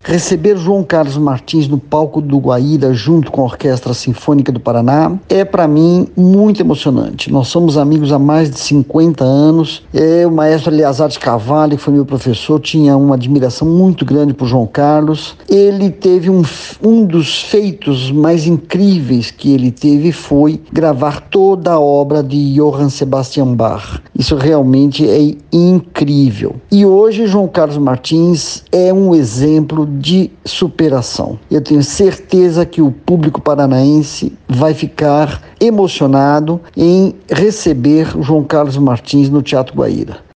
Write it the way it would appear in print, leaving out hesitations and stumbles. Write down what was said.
Receber João Carlos Martins no palco do Guaíra junto com a Orquestra Sinfônica do Paraná é para mim muito emocionante. Nós somos amigos há mais de 50 anos. O maestro Eleazar de Carvalho, que foi meu professor, tinha uma admiração muito grande por João Carlos. Ele teve um dos feitos mais incríveis que ele teve foi gravar toda a obra de Johann Sebastian Bach. Isso realmente é incrível. E hoje João Carlos Martins é um exemplo de superação. Eu tenho certeza que o público paranaense vai ficar emocionado em receber João Carlos Martins no Teatro Guaíra.